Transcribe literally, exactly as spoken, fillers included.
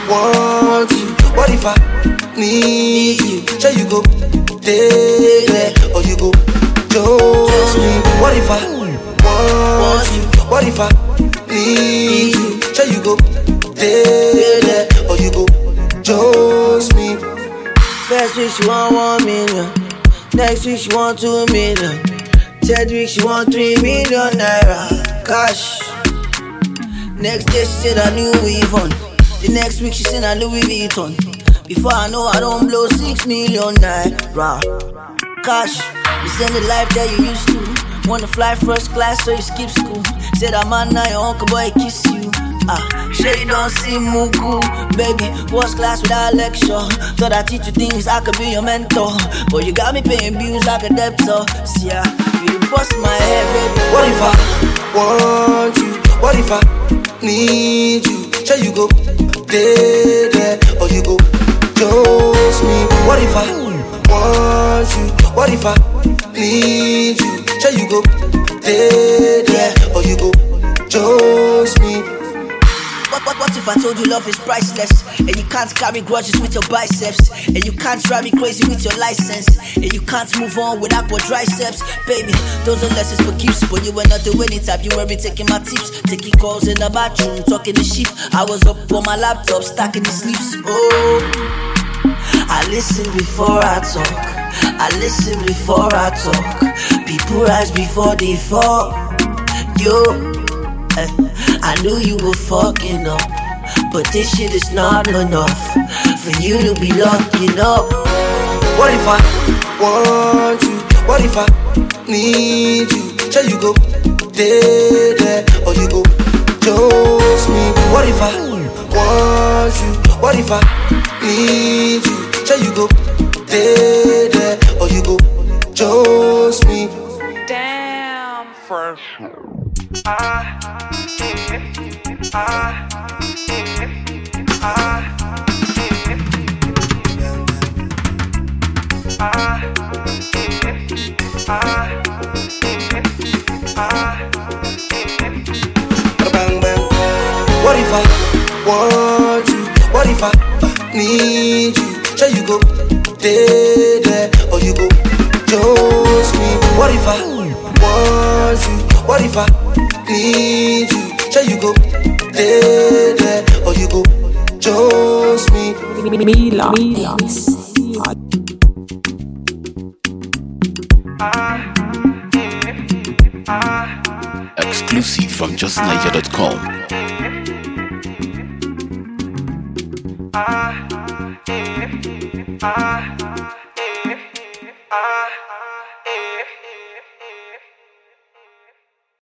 want you? What if I need you? Shall you go stay there or you go chose me? What if I want you? What if I need you? Shall you go stay there or you go chose me? First week she want one million, next week she want two million, third week she want three million naira cash. Next day she said I knew we've on. The next week she said I Louis Vuitton. Before I know I don't blow six million naira cash. You send the life that you used to. Wanna fly first class so you skip school. Said I'm on now your uncle boy kiss you. Ah, sure you don't see Mugu. Baby, what's class without lecture? Thought I teach you things, I could be your mentor. But you got me paying bills like a debtor. See ya, you bust my head, baby. What if I want you? What if I need you? Shall you go stay there or you go chose me? What if I want you? What if I need you? Shall you go stay there or you go chose me? What, what, what if I told you love is priceless? And you can't carry grudges with your biceps, and you can't drive me crazy with your license, and you can't move on with aqua triceps. Baby, those are lessons for keeps. But you were not the winning type, you were me taking my tips, taking calls in the bathroom, talking to sheep. I was up on my laptop, stacking the sleeves. Oh, I listen before I talk, I listen before I talk. People rise before they fall. Yo, I knew you were fucking up, but this shit is not enough for you to be locking up. What if I want you? What if I need you? Shall you go stay there or you go chose me? What if I want you? What if I need you? Shall you go stay there or you go chose me? Damn, fresh. Ah, yeah, ah, yeah, ah, yeah, ah, yeah, ah, yeah. Bang bang. What if I want you? What if I need you? Shall you go stay there or you go chose me? What if I want you? What if I need you? Shall you go stay there or you go chose me? Mila, Mila. Exclusive from just niger dot com. Ah, yeah, ah.